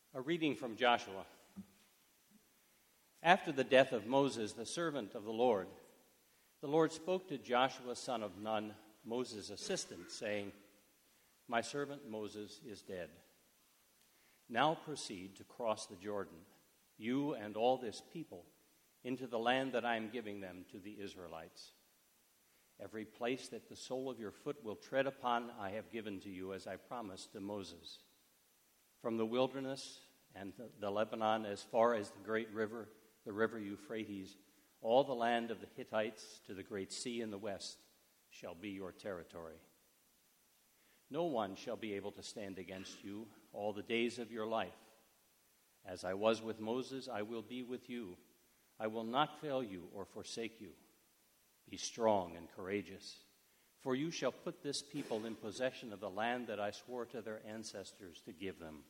A reading from Joshua. After the death of Moses, the servant of the Lord spoke to Joshua, son of Nun, Moses' assistant, saying, "My servant Moses is dead. Now proceed to cross the Jordan, you and all this people, into the land that I am giving them to the Israelites. Every place that the sole of your foot will tread upon I have given to you, as I promised to Moses. From the wilderness and the Lebanon as far as the great river, the river Euphrates, all the land of the Hittites to the great sea in the west shall be your territory. No one shall be able to stand against you all the days of your life. As I was with Moses, I will be with you. I will not fail you or forsake you. Be strong and courageous, for you shall put this people in possession of the land that I swore to their ancestors to give them.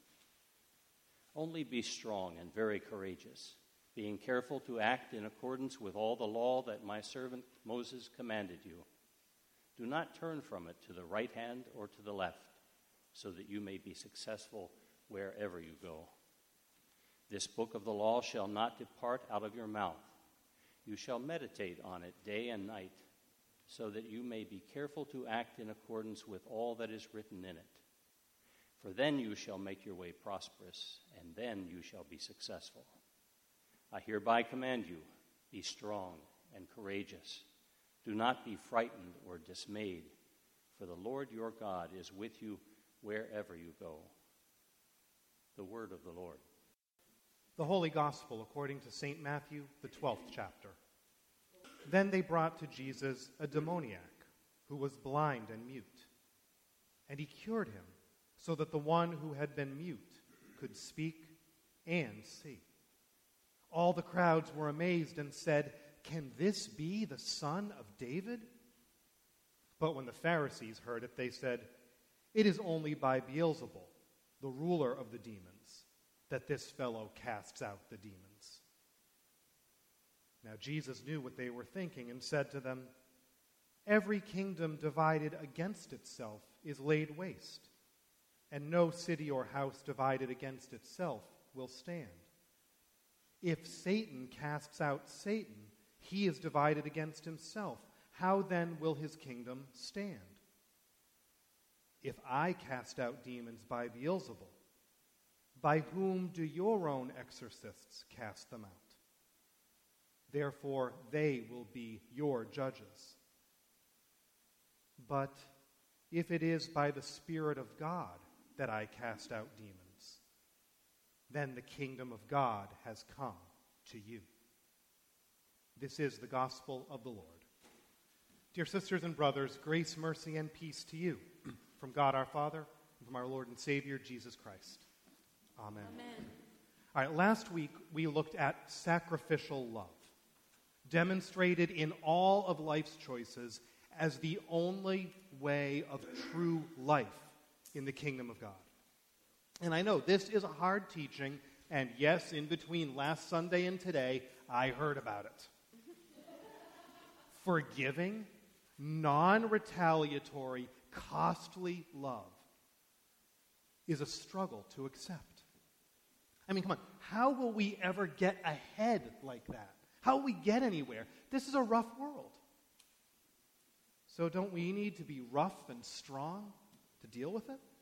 Only be strong and very courageous, being careful to act in accordance with all the law that my servant Moses commanded you. Do not turn from it to the right hand or to the left, so that you may be successful wherever you go. This book of the law shall not depart out of your mouth. You shall meditate on it day and night, so that you may be careful to act in accordance with all that is written in it. For then you shall make your way prosperous, and then you shall be successful. I hereby command you, be strong and courageous. Do not be frightened or dismayed, for the Lord your God is with you wherever you go." The word of the Lord. The Holy Gospel according to St. Matthew, the 12th chapter. Then they brought to Jesus a demoniac who was blind and mute, and he cured him, so that the one who had been mute could speak and see. All the crowds were amazed and said, "Can this be the son of David?" But when the Pharisees heard it, they said, "It is only by Beelzebul, the ruler of the demons, that this fellow casts out the demons." Now Jesus knew what they were thinking and said to them, "Every kingdom divided against itself is laid waste, and no city or house divided against itself will stand. If Satan casts out Satan, he is divided against himself. How then will his kingdom stand? If I cast out demons by Beelzebul, by whom do your own exorcists cast them out? Therefore they will be your judges. But if it is by the Spirit of God that I cast out demons, then the kingdom of God has come to you." This is the gospel of the Lord. Dear sisters and brothers, grace, mercy, and peace to you from God our Father and from our Lord and Savior, Jesus Christ. Amen. Amen. All right, last week we looked at sacrificial love, demonstrated in all of life's choices as the only way of true life in the kingdom of God. And I know this is a hard teaching, and yes, in between last Sunday and today, I heard about it. Forgiving, non-retaliatory, costly love is a struggle to accept. I mean, come on, how will we ever get ahead like that? How will we get anywhere? This is a rough world. So don't we need to be rough and strong to deal with it?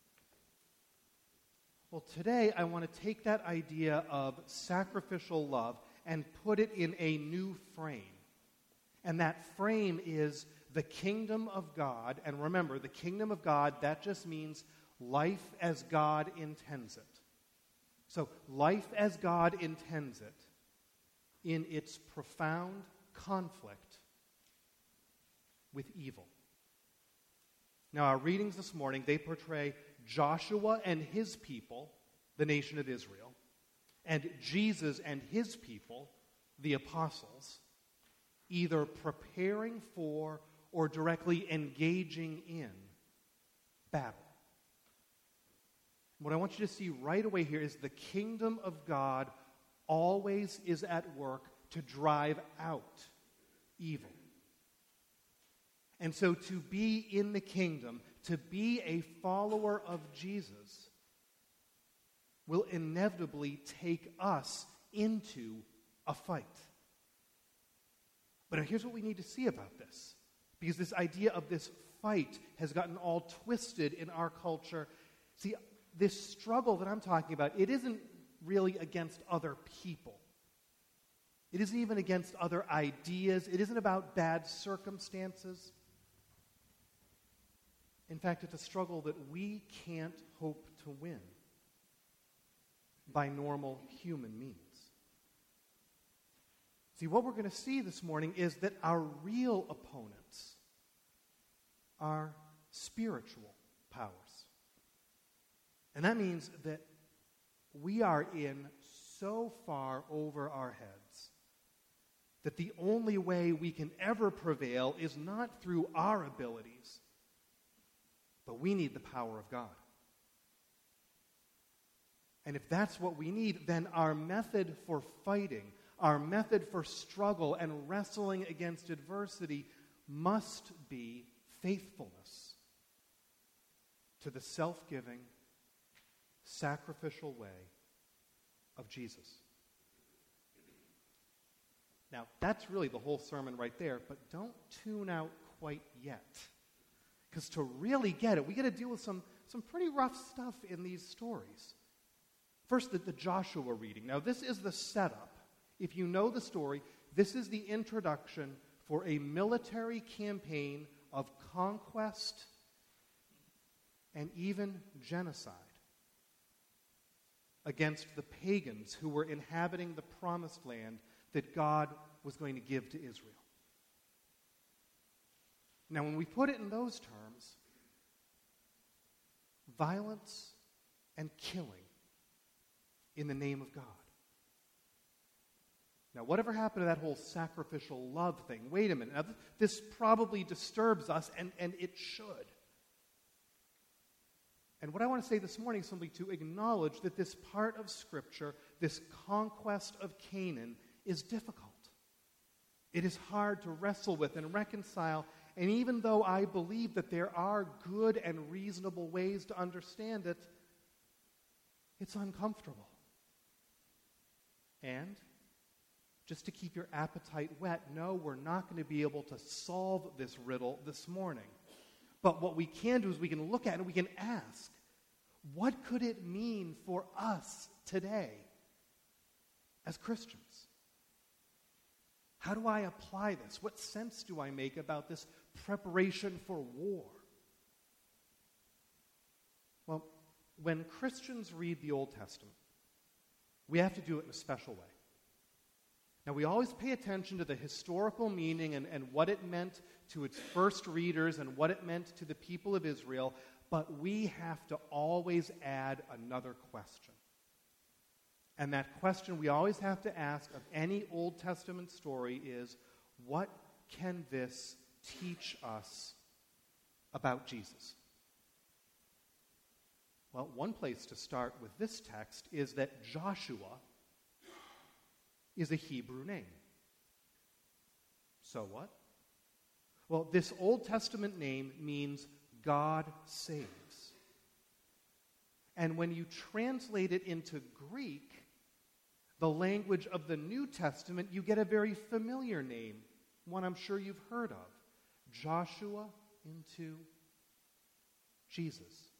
Well, today I want to take that idea of sacrificial love and put it in a new frame. And that frame is the kingdom of God. And remember, the kingdom of God, that just means life as God intends it. So, life as God intends it in its profound conflict with evil. Now, our readings this morning, they portray Joshua and his people, the nation of Israel, and Jesus and his people, the apostles, either preparing for or directly engaging in battle. What I want you to see right away here is the kingdom of God always is at work to drive out evil. And so to be in the kingdom, to be a follower of Jesus, will inevitably take us into a fight. But here's what we need to see about this, because this idea of this fight has gotten all twisted in our culture. See, this struggle that I'm talking about, it isn't really against other people. It isn't even against other ideas. It isn't about bad circumstances. In fact, it's a struggle that we can't hope to win by normal human means. See, what we're going to see this morning is that our real opponents are spiritual powers. And that means that we are in so far over our heads that the only way we can ever prevail is not through our abilities, but we need the power of God. And if that's what we need, then our method for fighting, our method for struggle and wrestling against adversity must be faithfulness to the self-giving, sacrificial way of Jesus. Now, that's really the whole sermon right there, but don't tune out quite yet. Because to really get it, we got to deal with some pretty rough stuff in these stories. First, the Joshua reading. Now, this is the setup. If you know the story, this is the introduction for a military campaign of conquest and even genocide against the pagans who were inhabiting the promised land that God was going to give to Israel. Now, when we put it in those terms, violence and killing in the name of God. Now, whatever happened to that whole sacrificial love thing? Wait a minute. Now, this probably disturbs us, and it should. And what I want to say this morning is simply to acknowledge that this part of Scripture, this conquest of Canaan, is difficult. It is hard to wrestle with and reconcile, and even though I believe that there are good and reasonable ways to understand it, it's uncomfortable. And just to keep your appetite whet, no, we're not going to be able to solve this riddle this morning. But what we can do is we can look at it and we can ask, what could it mean for us today as Christians? How do I apply this? What sense do I make about this preparation for war? Well, when Christians read the Old Testament, we have to do it in a special way. Now, we always pay attention to the historical meaning and what it meant to its first readers and what it meant to the people of Israel, but we have to always add another question. And that question we always have to ask of any Old Testament story is, what can this teach us about Jesus? Well, one place to start with this text is that Joshua is a Hebrew name. So what? Well, this Old Testament name means God saves. And when you translate it into Greek, the language of the New Testament, you get a very familiar name, one I'm sure you've heard of. Joshua into Jesus.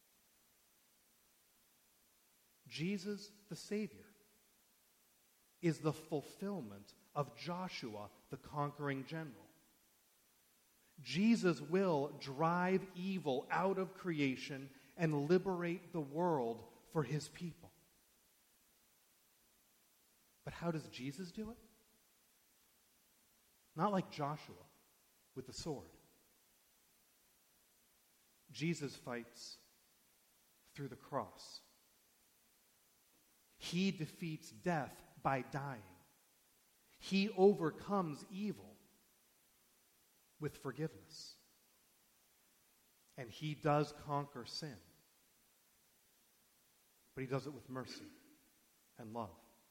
Jesus, the Savior, is the fulfillment of Joshua, the conquering general. Jesus will drive evil out of creation and liberate the world for his people. But how does Jesus do it? Not like Joshua with the sword. Jesus fights through the cross. He defeats death by dying. He overcomes evil with forgiveness. And he does conquer sin. But he does it with mercy and love.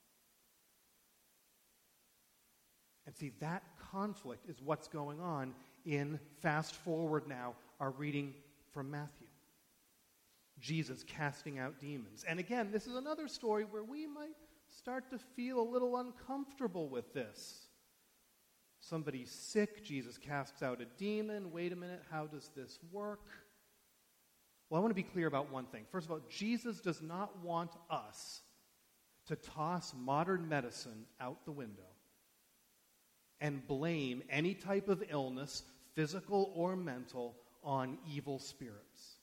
And see, that conflict is what's going on in, fast forward now, our reading from Matthew. Jesus casting out demons. And again, this is another story where we might start to feel a little uncomfortable with this. Somebody's sick, Jesus casts out a demon. Wait a minute, how does this work? Well, I want to be clear about one thing. First of all, Jesus does not want us to toss modern medicine out the window and blame any type of illness, physical or mental, on evil spirits.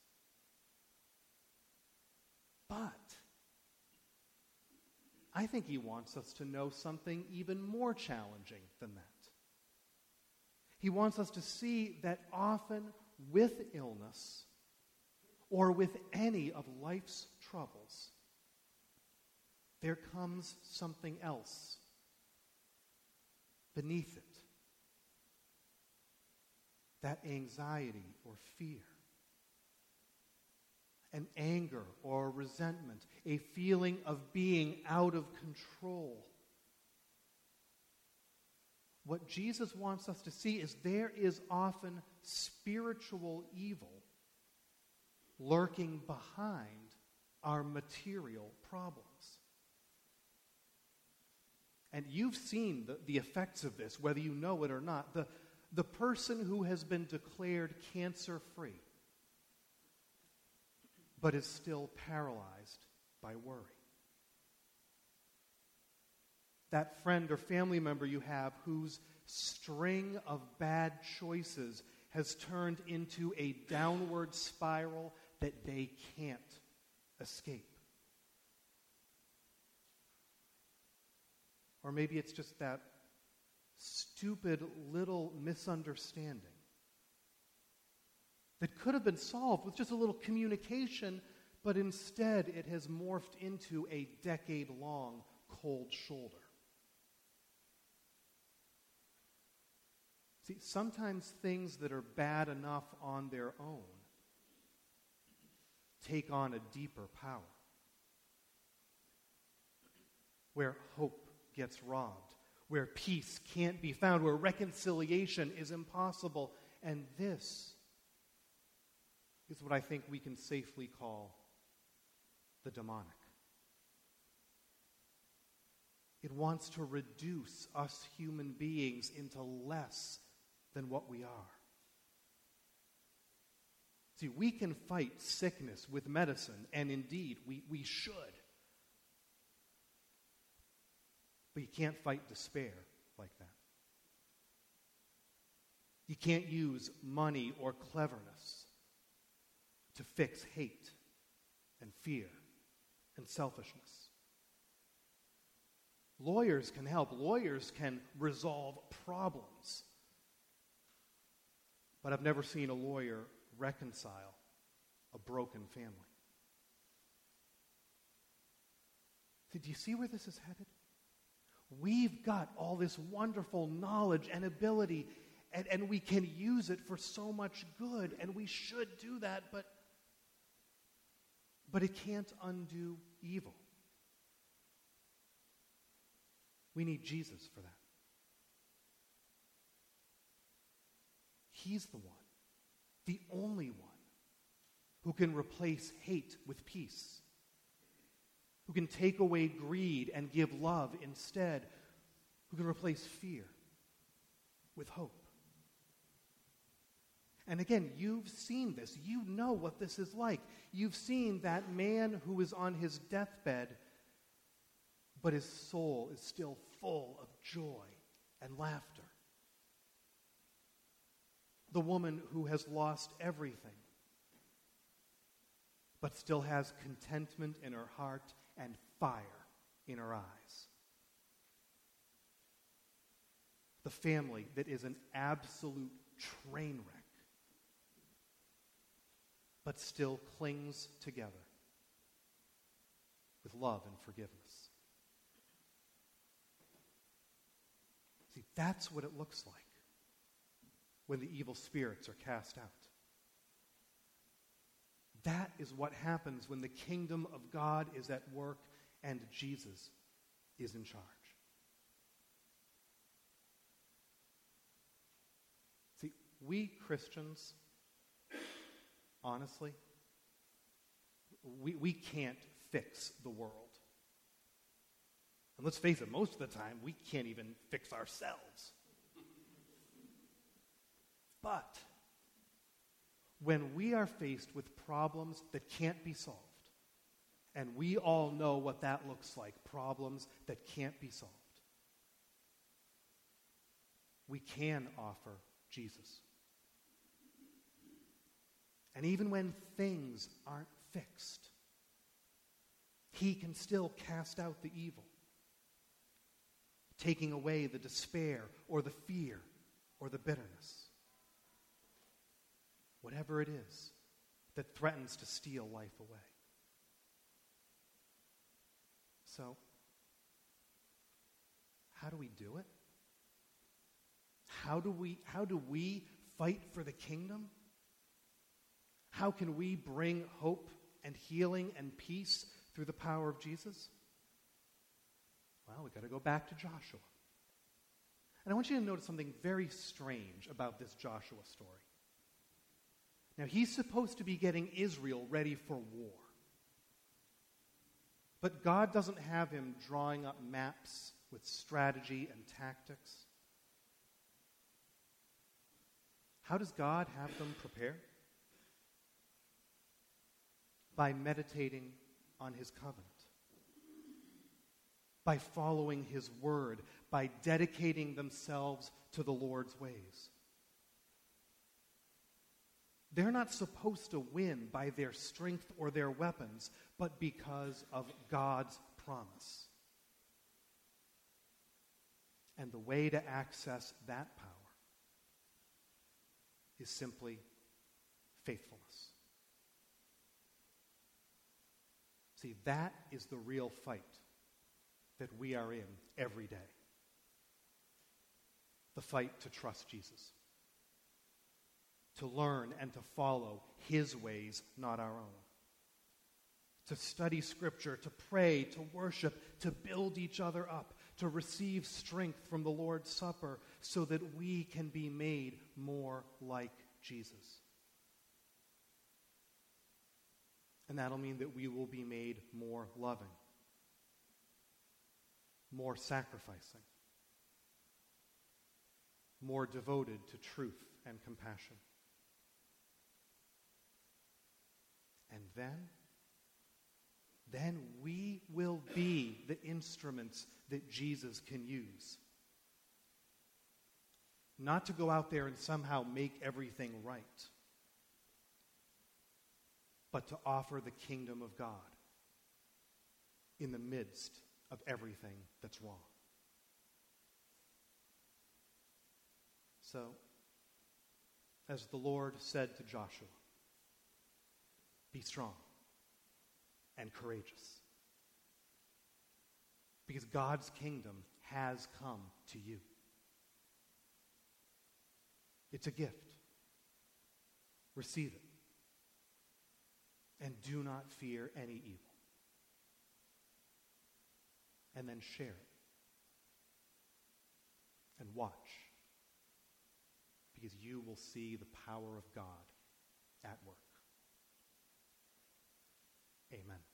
But I think he wants us to know something even more challenging than that. He wants us to see that often with illness or with any of life's troubles, there comes something else beneath it. That anxiety or fear, an anger or resentment, a feeling of being out of control. What Jesus wants us to see is there is often spiritual evil lurking behind our material problems. And you've seen the effects of this, whether you know it or not. The person who has been declared cancer-free but is still paralyzed by worry. That friend or family member you have whose string of bad choices has turned into a downward spiral that they can't escape. Or maybe it's just that stupid little misunderstanding that could have been solved with just a little communication, but instead it has morphed into a decade-long cold shoulder. See, sometimes things that are bad enough on their own take on a deeper power, where hope gets robbed, where peace can't be found, where reconciliation is impossible. And this is what I think we can safely call the demonic. It wants to reduce us human beings into less than what we are. See, we can fight sickness with medicine, and indeed, we should. But you can't fight despair like that. You can't use money or cleverness to fix hate and fear and selfishness. Lawyers can help. Lawyers can resolve problems. But I've never seen a lawyer reconcile a broken family. So do you see where this is headed? We've got all this wonderful knowledge and ability, and we can use it for so much good, and we should do that, but it can't undo evil. We need Jesus for that. He's the one, the only one, who can replace hate with peace, who can take away greed and give love instead, who can replace fear with hope. And again, you've seen this. You know what this is like. You've seen that man who is on his deathbed, but his soul is still full of joy and laughter. The woman who has lost everything, but still has contentment in her heart and fire in her eyes. The family that is an absolute train wreck, but still clings together with love and forgiveness. See, that's what it looks like when the evil spirits are cast out. That is what happens when the kingdom of God is at work and Jesus is in charge. See, we Christians, honestly, we can't fix the world. And let's face it, most of the time, we can't even fix ourselves. But when we are faced with problems that can't be solved, and we all know what that looks like, problems that can't be solved, we can offer Jesus. And even when things aren't fixed, he can still cast out the evil, taking away the despair or the fear or the bitterness. Whatever it is that threatens to steal life away. So, how do we do it? How do we fight for the kingdom? How can we bring hope and healing and peace through the power of Jesus? Well, we've got to go back to Joshua. And I want you to notice something very strange about this Joshua story. Now, he's supposed to be getting Israel ready for war. But God doesn't have him drawing up maps with strategy and tactics. How does God have them prepare? By meditating on his covenant. By following his word. By dedicating themselves to the Lord's ways. They're not supposed to win by their strength or their weapons, but because of God's promise. And the way to access that power is simply faithfulness. See, that is the real fight that we are in every day. The fight to trust Jesus. To learn and to follow his ways, not our own. To study Scripture, to pray, to worship, to build each other up, to receive strength from the Lord's Supper so that we can be made more like Jesus. And that'll mean that we will be made more loving, more sacrificing, more devoted to truth and compassion. And then we will be the instruments that Jesus can use. Not to go out there and somehow make everything right, but to offer the kingdom of God in the midst of everything that's wrong. So, as the Lord said to Joshua, be strong and courageous. Because God's kingdom has come to you. It's a gift. Receive it. And do not fear any evil. And then share it. And watch. Because you will see the power of God at work. Amen.